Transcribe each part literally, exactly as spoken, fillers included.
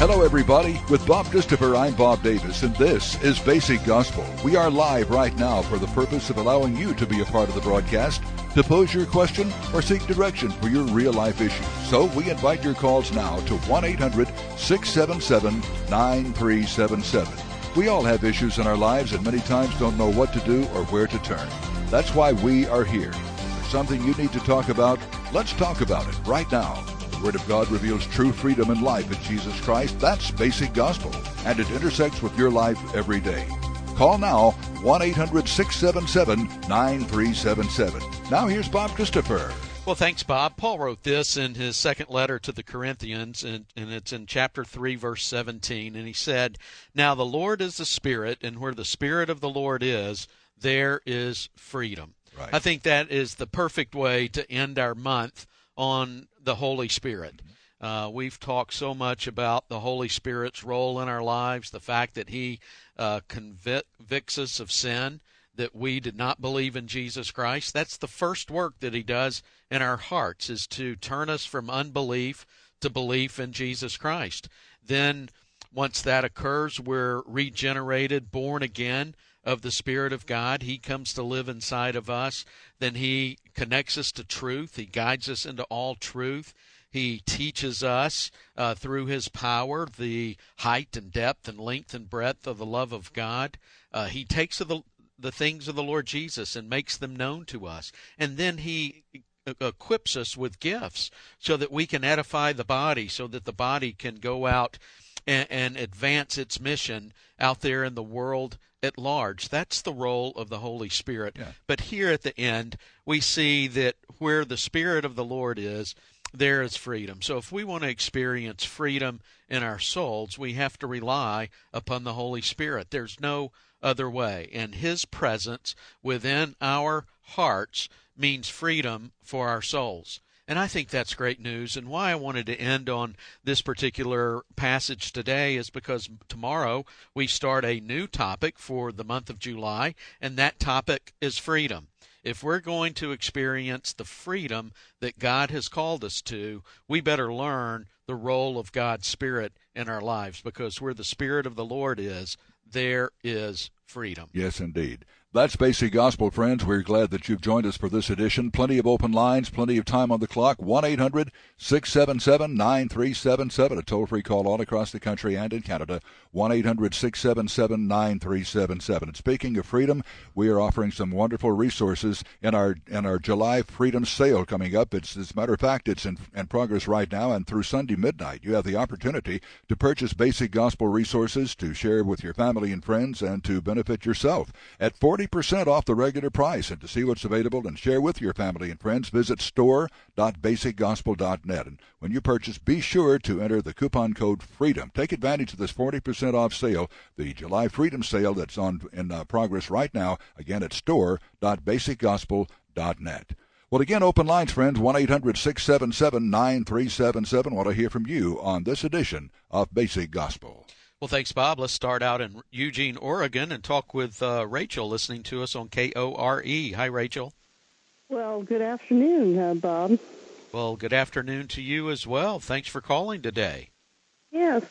Hello, everybody. With Bob Christopher, I'm Bob Davis, and this is Basic Gospel. We are live right now for the purpose of allowing you to be a part of the broadcast, to pose your question or seek direction for your real-life issues. So we invite your calls now to one eight hundred six seven seven nine three seven seven. We all have issues in our lives and many times don't know what to do or where to turn. That's why we are here. If there's something you need to talk about, let's talk about it right now. The Word of God reveals true freedom and life in Jesus Christ. That's Basic Gospel, and it intersects with your life every day. Call now, one eight hundred six seven seven nine three seven seven. Now here's Bob Christopher. Well, thanks, Bob. Paul wrote this in his second letter to the Corinthians, and, and it's in chapter three, verse seventeen, and he said, "Now the Lord is the Spirit, and where the Spirit of the Lord is, there is freedom." Right. I think that is the perfect way to end our month on the Holy Spirit. Uh, we've talked so much about the Holy Spirit's role in our lives, the fact that he uh, convicts us of sin, that we did not believe in Jesus Christ. That's the first work that he does in our hearts, is to turn us from unbelief to belief in Jesus Christ. Then once that occurs, we're regenerated, born again of the Spirit of God. He comes to live inside of us. Then he connects us to truth. He guides us into all truth. He teaches us uh, through his power the height and depth and length and breadth of the love of God. Uh, he takes the, the things of the Lord Jesus and makes them known to us. And then he equips us with gifts so that we can edify the body, so that the body can go out and, and advance its mission out there in the world at large. That's the role of the Holy Spirit. Yeah. But here at the end, we see that where the Spirit of the Lord is, there is freedom. So if we want to experience freedom in our souls, we have to rely upon the Holy Spirit. There's no other way. And his presence within our hearts means freedom for our souls. And I think that's great news. And why I wanted to end on this particular passage today is because tomorrow we start a new topic for the month of July, and that topic is freedom. If we're going to experience the freedom that God has called us to, we better learn the role of God's Spirit in our lives, because where the Spirit of the Lord is, there is freedom. Yes, indeed. That's Basic Gospel, friends. We're glad that you've joined us for this edition. Plenty of open lines, plenty of time on the clock. one eight hundred six seven seven nine three seven seven, a toll-free call all across the country and in Canada, one eight hundred six seven seven nine three seven seven. And speaking of freedom, we are offering some wonderful resources in our in our July Freedom Sale coming up. It's, as a matter of fact, it's in, in progress right now, and through Sunday midnight, you have the opportunity to purchase Basic Gospel resources to share with your family and friends and to benefit yourself at forty percent off the regular price. And to see what's available and share with your family and friends, visit store dot basic gospel dot net. And when you purchase, be sure to enter the coupon code FREEDOM. Take advantage of this forty percent off sale, the July Freedom Sale that's on in uh, progress right now, again at store dot basic gospel dot net. Well, again, open lines, friends, one eight hundred six seven seven nine three seven seven. Want to hear from you on this edition of Basic Gospel. Well, thanks, Bob. Let's start out in Eugene, Oregon, and talk with uh, Rachel, listening to us on K O R E. Hi, Rachel. Well, good afternoon, uh, Bob. Well, good afternoon to you as well. Thanks for calling today. Yes.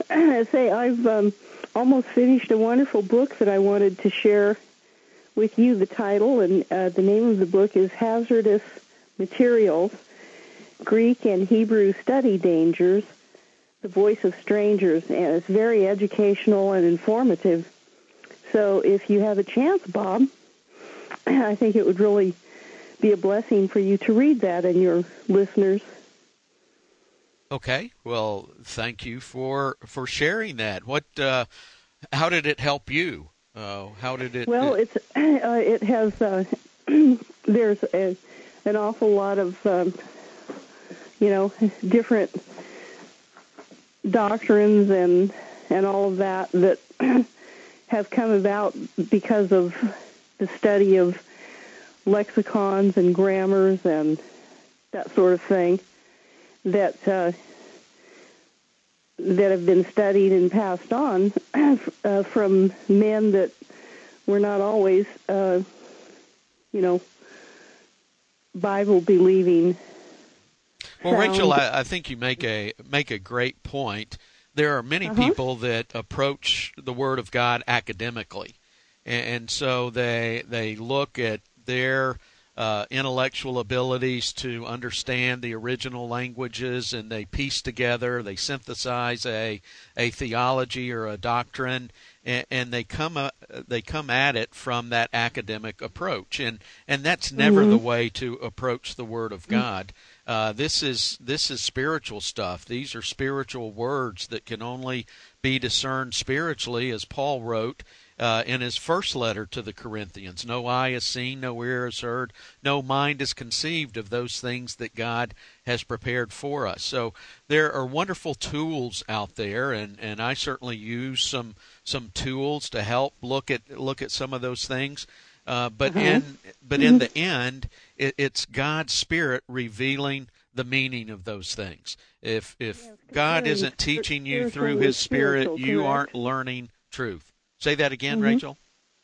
I say I've um, almost finished a wonderful book that I wanted to share with you. The title and uh, the name of the book is Hazardous Materials, Greek and Hebrew Study Dangers, The Voice of Strangers, and it's very educational and informative. So if you have a chance, Bob, I think it would really be a blessing for you to read that and your listeners. Okay. Well, thank you for for sharing that. What? Uh, how did it help you? Uh, how did it? Well, it, it's uh, it has uh, there's a, an awful lot of um, you know different doctrines and and all of that that have come about because of the study of lexicons and grammars and that sort of thing that uh, that have been studied and passed on uh, from men that were not always, uh, you know, Bible-believing. Well, Rachel, I, I think you make a make a great point there are many uh-huh. people that approach the Word of God academically, and, and so they they look at their uh, intellectual abilities to understand the original languages, and they piece together, they synthesize a a theology or a doctrine, and, and they come uh, they come at it from that academic approach, and and that's never mm-hmm. the way to approach the Word of God. Uh, this is this is spiritual stuff. These are spiritual words that can only be discerned spiritually, as Paul wrote uh, in his first letter to the Corinthians. No eye has seen, no ear has heard, no mind is conceived of those things that God has prepared for us. So there are wonderful tools out there, and, and I certainly use some some tools to help look at look at some of those things. Uh, but uh-huh. in but in the end, it, it's God's Spirit revealing the meaning of those things. If if yes, God isn't teaching you through His Spirit, you correct? aren't learning truth. Say that again, mm-hmm. Rachel.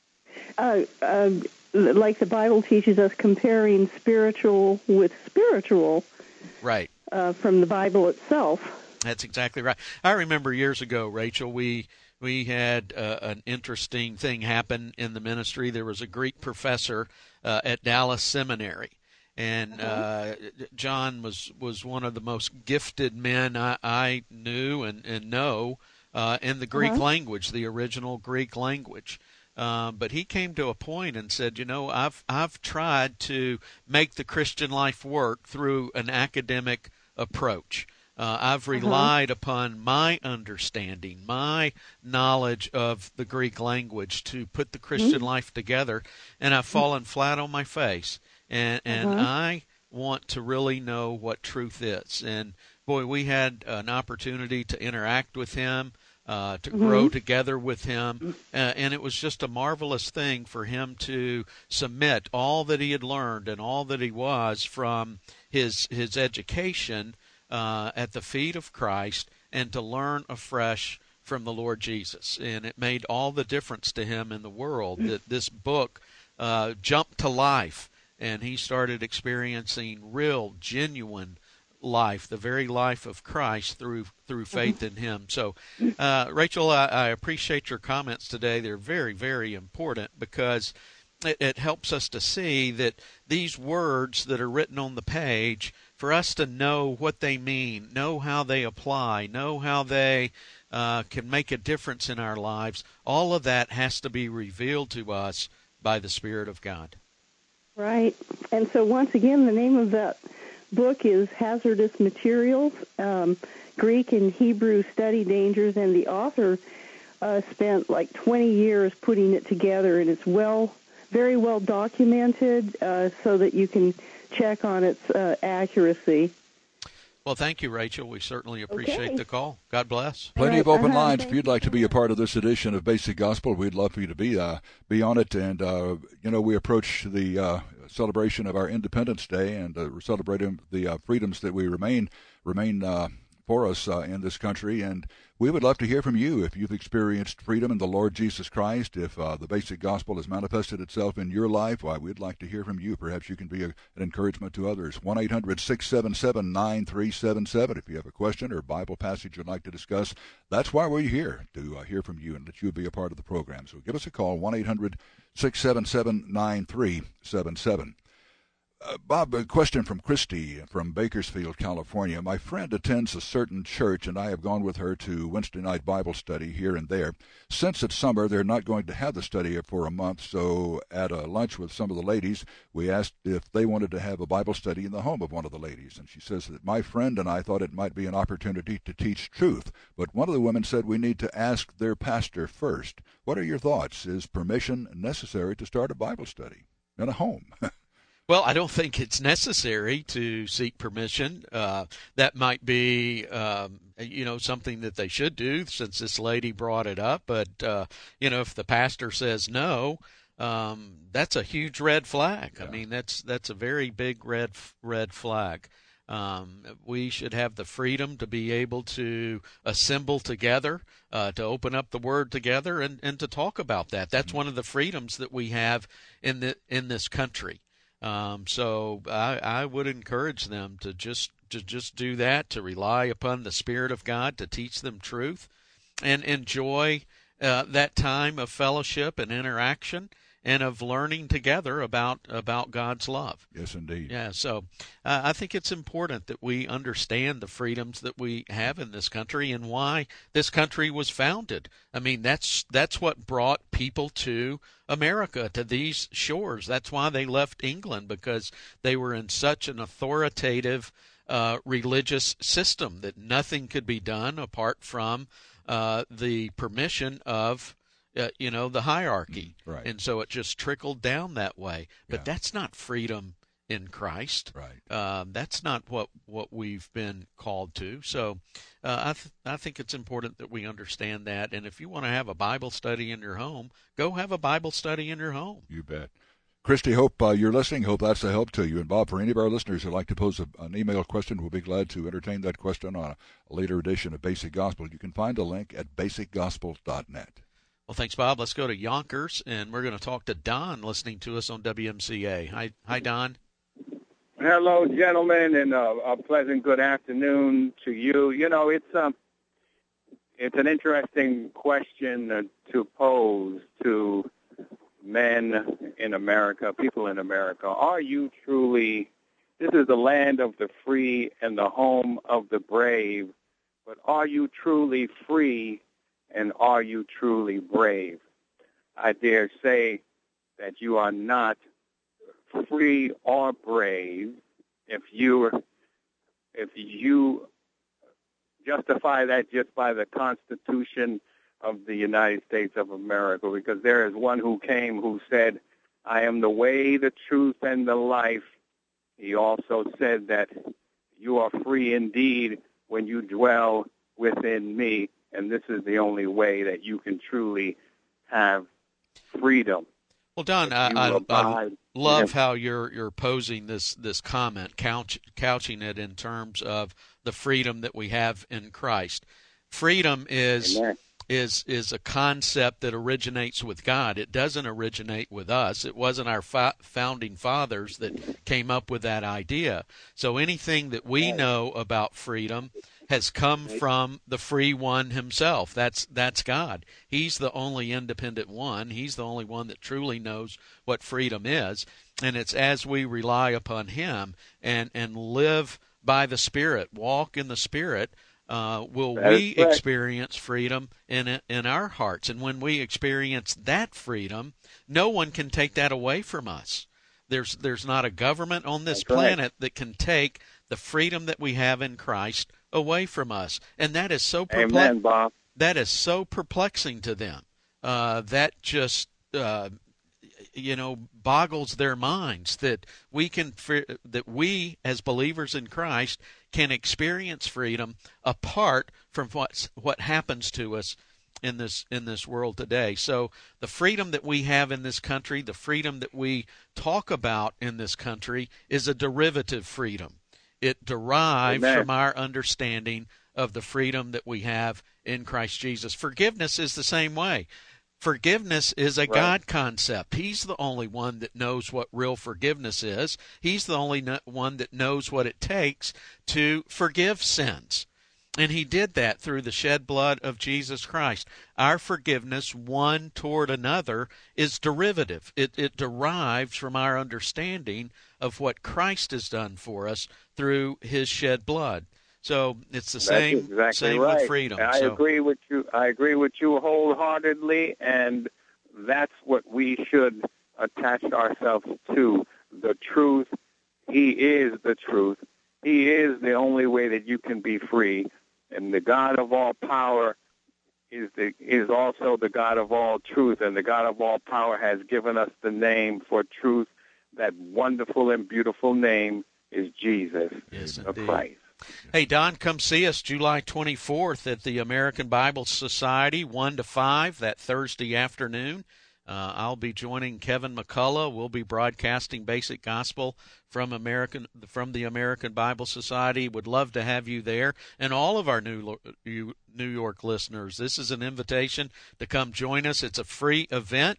Uh, uh, like the Bible teaches us, comparing spiritual with spiritual. Right. Uh, from the Bible itself. That's exactly right. I remember years ago, Rachel, we. We had uh, an interesting thing happen in the ministry. There was a Greek professor uh, at Dallas Seminary, and uh, John was, was one of the most gifted men I, I knew and, and know uh, in the Greek uh-huh. language, the original Greek language. Uh, but he came to a point and said, you know, I've I've tried to make the Christian life work through an academic approach. Uh, I've relied uh-huh. upon my understanding, my knowledge of the Greek language to put the Christian mm-hmm. life together, and I've fallen flat on my face. And and uh-huh. I want to really know what truth is. And, boy, we had an opportunity to interact with him, uh, to mm-hmm. grow together with him, uh, and it was just a marvelous thing for him to submit all that he had learned and all that he was from his his education Uh, at the feet of Christ, and to learn afresh from the Lord Jesus. And it made all the difference to him in the world that this book uh, jumped to life, and he started experiencing real, genuine life, the very life of Christ through through faith in him. So, uh, Rachel, I, I appreciate your comments today. They're very, very important, because it, it helps us to see that these words that are written on the page, for us to know what they mean, know how they apply, know how they uh, can make a difference in our lives, all of that has to be revealed to us by the Spirit of God. Right. And so once again, the name of that book is Hazardous Materials, um, Greek and Hebrew Study Dangers, and the author uh, spent like twenty years putting it together, and it's well, very well documented uh, so that you can check on its uh, accuracy. Well, thank you, Rachel. We certainly appreciate okay. the call. God bless. Plenty right. of open uh-huh. lines. Thank If you'd like to be a part of this edition of Basic Gospel, we'd love for you to be uh, be on it. And, uh, you know, we approach the uh, celebration of our Independence Day, and uh, we're celebrating the uh, freedoms that we remain remain uh, for us uh, in this country. And we would love to hear from you if you've experienced freedom in the Lord Jesus Christ, if uh, the basic gospel has manifested itself in your life. Why, we'd like to hear from you. Perhaps you can be a, an encouragement to others. one eight hundred six seven seven nine three seven seven. If you have a question or Bible passage you'd like to discuss, that's why we're here, to uh, hear from you and let you be a part of the program. So give us a call, one eight hundred six seven seven nine three seven seven. Uh, Bob, a question from Christy from Bakersfield, California. My friend attends a certain church, and I have gone with her to Wednesday night Bible study here and there. Since it's summer, they're not going to have the study for a month, so at a lunch with some of the ladies, we asked if they wanted to have a Bible study in the home of one of the ladies. And she says that my friend and I thought it might be an opportunity to teach truth, but one of the women said we need to ask their pastor first. What are your thoughts? Is permission necessary to start a Bible study in a home? Well, I don't think it's necessary to seek permission. Uh, that might be, um, you know, something that they should do, since this lady brought it up. But, uh, you know, if the pastor says no, um, that's a huge red flag. Yeah. I mean, that's that's a very big red red flag. Um, we should have the freedom to be able to assemble together, uh, to open up the Word together, and, and to talk about that. That's mm-hmm. one of the freedoms that we have in the in this country. Um, so I, I would encourage them to just to just do that, to rely upon the Spirit of God to teach them truth, and enjoy uh, that time of fellowship and interaction and of learning together about about God's love. Yes, indeed. Yeah, so uh, I think it's important that we understand the freedoms that we have in this country and why this country was founded. I mean, that's that's what brought people to America, to these shores. That's why they left England, because they were in such an authoritative uh, religious system that nothing could be done apart from uh, the permission of Uh, you know, the hierarchy. Right. And so it just trickled down that way. But Yeah. that's not freedom in Christ. Right. Um, that's not what, what we've been called to. So uh, I, th- I think it's important that we understand that. And if you want to have a Bible study in your home, go have a Bible study in your home. You bet. Christy, hope uh, you're listening. Hope that's a help to you. And Bob, for any of our listeners who'd like to pose a, an email question, we'll be glad to entertain that question on a later edition of Basic Gospel. You can find a link at basic gospel dot net. Well, thanks, Bob. Let's go to Yonkers, and we're going to talk to Don listening to us on W M C A. Hi, hi, Don. Hello, gentlemen, and uh, a pleasant good afternoon to you. You know, it's um, it's an interesting question uh, to pose to men in America, people in America. Are you truly, this is the land of the free and the home of the brave, but are you truly free and are you truly brave? I dare say that you are not free or brave if you if you justify that just by the Constitution of the United States of America, because there is one who came who said, I am the way, the truth, and the life. He also said that you are free indeed when you dwell within me, and this is the only way that you can truly have freedom. Well, Don, I, I, I love how you're you're posing this this comment, couch, couching it in terms of the freedom that we have in Christ. Freedom is Amen. is is a concept that originates with God. It doesn't originate with us. It wasn't our fa- founding fathers that came up with that idea. So anything that we know about freedom has come from the free one himself. That's that's God. He's the only independent one. He's the only one that truly knows what freedom is. And it's as we rely upon him and, and live by the Spirit, walk in the Spirit, uh, will That we is correct. experience freedom in in our hearts. And when we experience that freedom, no one can take that away from us. There's there's not a government on this That's right. planet that can take the freedom that we have in Christ away from us, and that is so perplex- Amen, Bob. that is so perplexing to them. Uh, that just uh, you know boggles their minds that we can that we as believers in Christ can experience freedom apart from what's, what happens to us in this in this world today. So the freedom that we have in this country, the freedom that we talk about in this country, is a derivative freedom. It derives Amen. from our understanding of the freedom that we have in Christ Jesus. Forgiveness is the same way. Forgiveness is a Right. God concept. He's the only one that knows what real forgiveness is. He's the only no- one that knows what it takes to forgive sins. And he did that through the shed blood of Jesus Christ. Our forgiveness one toward another is derivative. It, it derives from our understanding of what Christ has done for us through his shed blood. So it's the That's same exactly same right. with freedom. I so, agree with you. I agree with you wholeheartedly, and that's what we should attach ourselves to. The truth. He is the truth. He is the only way that you can be free. And the God of all power is the is also the God of all truth, and the God of all power has given us the name for truth. That wonderful and beautiful name is Jesus, Yes, the indeed. Christ. Hey, Don, come see us July twenty-fourth at the American Bible Society, one to five, that Thursday afternoon. Uh, I'll be joining Kevin McCullough. We'll be broadcasting Basic Gospel from American from the American Bible Society. Would love to have you there, and all of our New New York listeners. This is an invitation to come join us. It's a free event.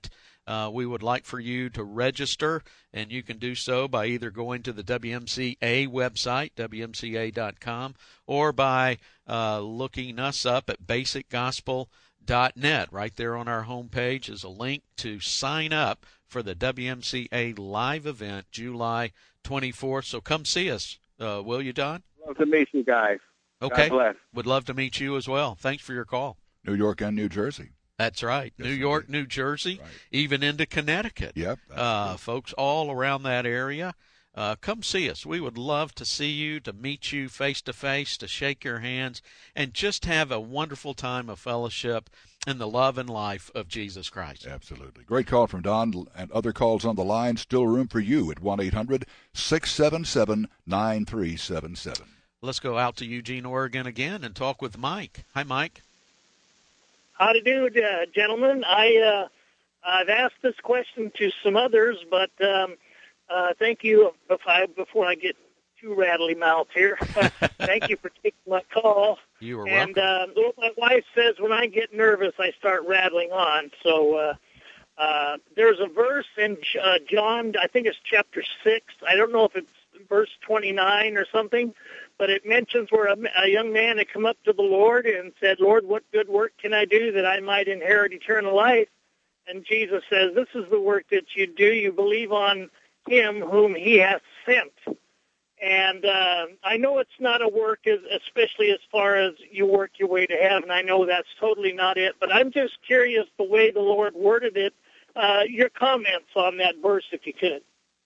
Uh, we would like for you to register, and you can do so by either going to the W M C A website, W M C A dot com, or by uh, looking us up at basic gospel dot net. Right there on our homepage is a link to sign up for the W M C A live event July twenty-fourth. So come see us, uh, will you, Don? Love to meet you guys. Okay. God bless. Would love to meet you as well. Thanks for your call. New York and New Jersey. That's right. Yes, New York, indeed. New Jersey, Right. even into Connecticut. Yep. Uh, folks all around that area, uh, come see us. We would love to see you, to meet you face to face, to shake your hands, and just have a wonderful time of fellowship in the love and life of Jesus Christ. Absolutely. Great call from Don, and other calls on the line. Still room for you at one eight hundred six seven seven nine three seven seven. Let's go out to Eugene, Oregon again and talk with Mike. Hi, Mike. How to do, uh, gentlemen? I uh, I've asked this question to some others, but um, uh, thank you. If I, before I get too rattly mouthed here, thank you for taking my call. You are and, welcome. And uh, my wife says when I get nervous, I start rattling on. So uh, uh, there's a verse in uh, John, I think it's chapter six. I don't know if it's verse twenty-nine or something. But it mentions where a, a young man had come up to the Lord and said, Lord, what good work can I do that I might inherit eternal life? And Jesus says, this is the work that you do. You believe on him whom he hath sent. And uh, I know it's not a work, as, especially as far as you work your way to heaven. I know that's totally not it. But I'm just curious the way the Lord worded it. Uh, your comments on that verse, if you could.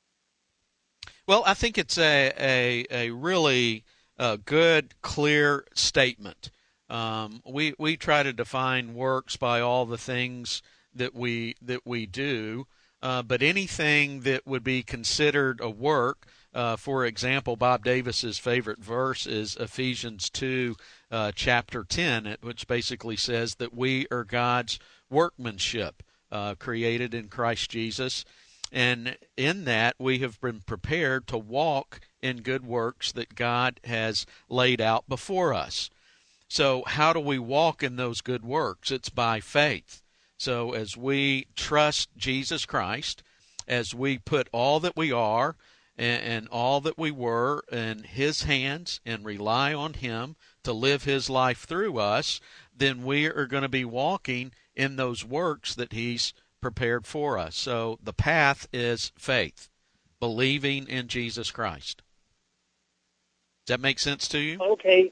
Well, I think it's a, a, a really... a good, clear statement. Um, we we try to define works by all the things that we that we do, uh, but anything that would be considered a work, uh, for example, Bob Davis's favorite verse is Ephesians two, uh, chapter ten, which basically says that we are God's workmanship, uh, created in Christ Jesus. And in that, we have been prepared to walk in good works that God has laid out before us. So how do we walk in those good works? It's by faith. So as we trust Jesus Christ, as we put all that we are and, and all that we were in his hands and rely on him to live his life through us, then we are going to be walking in those works that he's prepared for us. So the path is faith, believing in Jesus Christ. Does that make sense to you? Okay.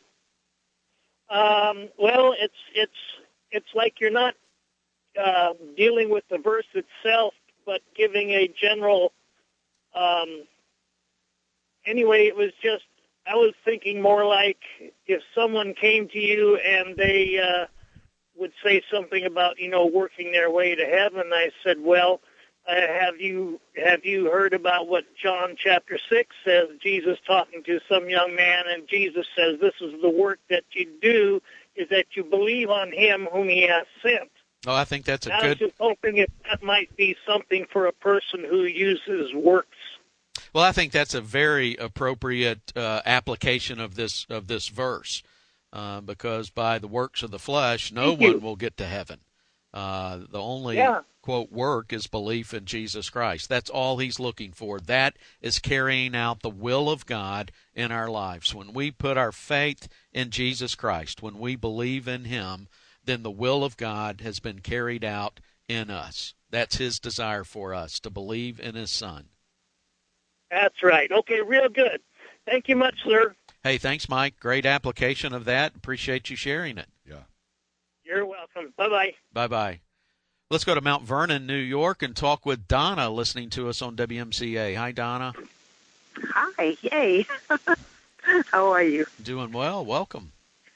Um, well, it's it's it's like you're not uh, dealing with the verse itself, but giving a general. Um, anyway, it was just I was thinking more like if someone came to you and they. Uh, would say something about, you know, working their way to heaven. I said, well, uh, have you have you heard about what John chapter six says? Jesus talking to some young man, and Jesus says, this is the work that you do, is that you believe on him whom he has sent. Oh, I think that's a I good... was just hoping if that might be something for a person who uses works. Well, I think that's a very appropriate uh, application of this of this verse. Uh, because by the works of the flesh, no Thank you. one will get to heaven. Uh, the only, Yeah. quote, work is belief in Jesus Christ. That's all he's looking for. That is carrying out the will of God in our lives. When we put our faith in Jesus Christ, when we believe in him, then the will of God has been carried out in us. That's his desire for us, to believe in his Son. That's right. Okay, real good. Thank you much, sir. Hey, thanks, Mike. Great application of that. Appreciate you sharing it. Yeah. You're welcome. Bye-bye. Bye-bye. Let's go to Mount Vernon, New York, and talk with Donna, listening to us on W M C A. Hi, Donna. Hi. Yay. How are you? Doing well. Welcome.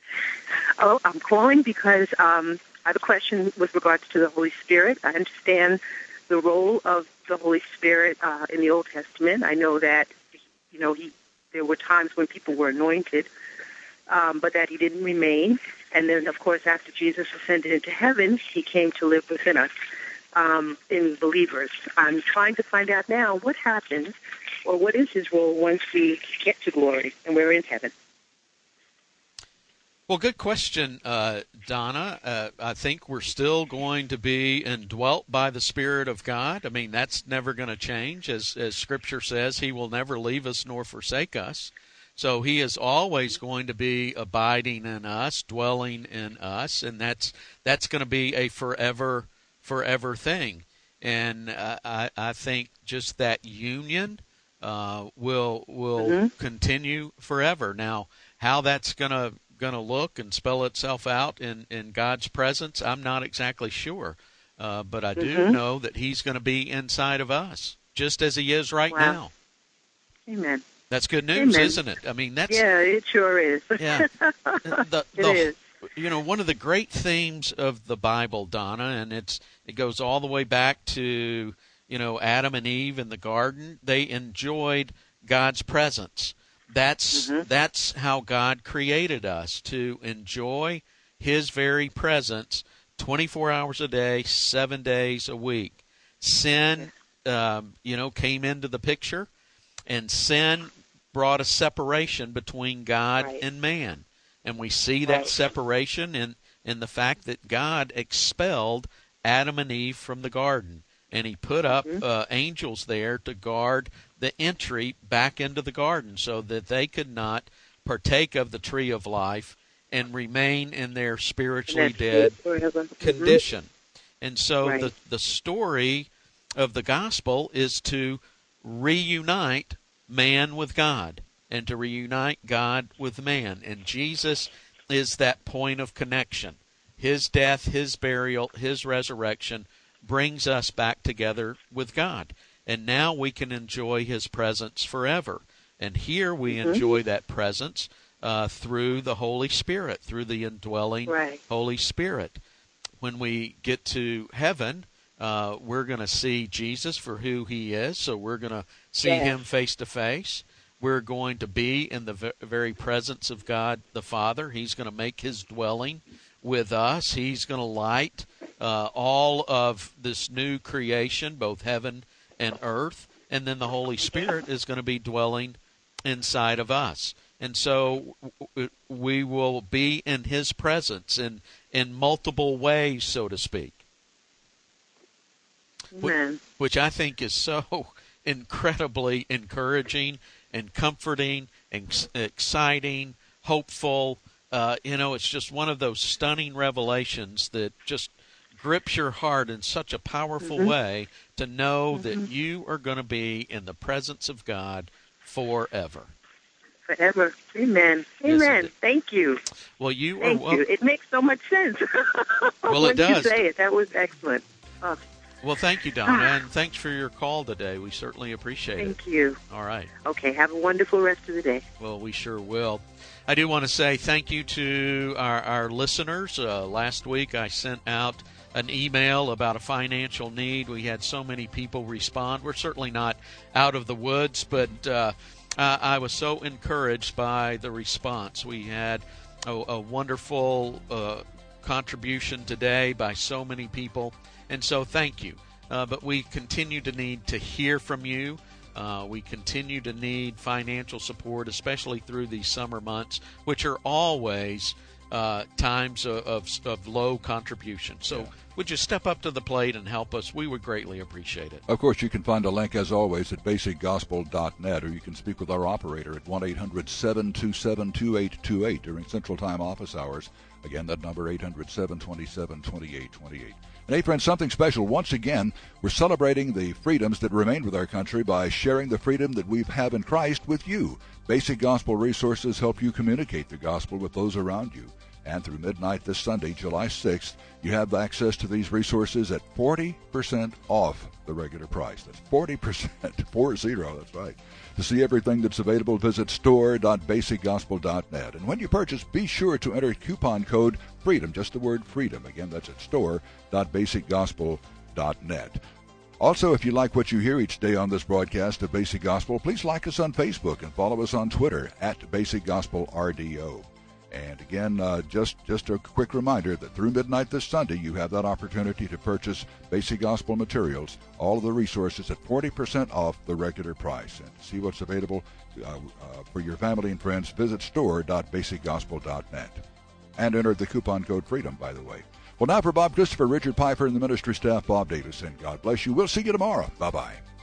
Oh, I'm calling because um, I have a question with regards to the Holy Spirit. I understand the role of the Holy Spirit uh, in the Old Testament. I know that, you know, he there were times when people were anointed, um, but that he didn't remain. And then, of course, after Jesus ascended into heaven, he came to live within us um, in believers. I'm trying to find out now what happens or what is his role once we get to glory and we're in heaven. Well, good question, uh, Donna. Uh, I think we're still going to be indwelt by the Spirit of God. I mean, that's never going to change. As, as Scripture says, He will never leave us nor forsake us. So He is always going to be abiding in us, dwelling in us, and that's that's going to be a forever, forever thing. And uh, I, I think just that union uh, will will mm-hmm. continue forever. Now, how that's going to going to look and spell itself out in, in God's presence, I'm not exactly sure. Uh, but I do mm-hmm. know that He's going to be inside of us, just as He is right wow. now. Amen. That's good news, Amen. Isn't it? I mean, that's yeah, it sure is. yeah, the, it the, is. You know, one of the great themes of the Bible, Donna, and it's it goes all the way back to you know Adam and Eve in the garden. They enjoyed God's presence. That's mm-hmm. that's how God created us, to enjoy His very presence twenty-four hours a day, seven days a week. Sin, um, you know, came into the picture, and sin brought a separation between God right. and man. And we see that right. separation in, in the fact that God expelled Adam and Eve from the garden, and He put up mm-hmm. uh, angels there to guard the entry back into the garden so that they could not partake of the tree of life and remain in their spiritually dead condition. Mm-hmm. And so right. the, the story of the gospel is to reunite man with God and to reunite God with man. And Jesus is that point of connection. His death, His burial, His resurrection brings us back together with God. And now we can enjoy His presence forever. And here we mm-hmm. enjoy that presence uh, through the Holy Spirit, through the indwelling right. Holy Spirit. When we get to heaven, uh, we're going to see Jesus for who He is, so we're going to see yeah. Him face to face. We're going to be in the very presence of God the Father. He's going to make His dwelling with us. He's going to light uh, all of this new creation, both heaven and earth, and then the Holy Spirit is going to be dwelling inside of us. And so we will be in His presence in, in multiple ways, so to speak. Amen. Which I think is so incredibly encouraging and comforting and exciting, hopeful. Uh, you know, it's just one of those stunning revelations that just grips your heart in such a powerful mm-hmm. way to know mm-hmm. that you are going to be in the presence of God forever. Forever. Amen. Amen. Yes, Thank you. Well, you Thank are well, you. It makes so much sense. Well, when it does. you say it, that was excellent. Oh. Well, thank you, Donna, and thanks for your call today. We certainly appreciate Thank it. Thank you. All right. Okay, have a wonderful rest of the day. Well, we sure will. I do want to say thank you to our, our listeners. Uh, last week I sent out an email about a financial need. We had so many people respond. We're certainly not out of the woods, but uh, I, I was so encouraged by the response. We had a, a wonderful uh, contribution today by so many people, and so thank you. Uh, but we continue to need to hear from you. Uh, we continue to need financial support, especially through these summer months, which are always uh, times of, of, of low contribution. So yeah. would you step up to the plate and help us? We would greatly appreciate it. Of course, you can find a link, as always, at basic gospel dot net, or you can speak with our operator at one eight hundred seven two seven two eight two eight during Central Time office hours. Again, that number, eight hundred seven two seven two eight two eight. And hey, friends, something special. Once again, we're celebrating the freedoms that remain with our country by sharing the freedom that we have in Christ with you. Basic Gospel Resources help you communicate the gospel with those around you. And through midnight this Sunday, July sixth, you have access to these resources at forty percent off the regular price. That's forty percent, four zero, that's right. To see everything that's available, visit store dot basic gospel dot net. And when you purchase, be sure to enter coupon code FREEDOM, just the word FREEDOM. Again, that's at store dot basic gospel dot net. Also, if you like what you hear each day on this broadcast of Basic Gospel, please like us on Facebook and follow us on Twitter at Basic Gospel R D O. And again, uh, just, just a quick reminder that through midnight this Sunday, you have that opportunity to purchase Basic Gospel materials, all of the resources at forty percent off the regular price. And to see what's available uh, uh, for your family and friends, visit store dot basic gospel dot net. and enter the coupon code FREEDOM, by the way. Well, now for Bob Christopher, Richard Piper, and the ministry staff, Bob Davison. God bless you. We'll see you tomorrow. Bye-bye.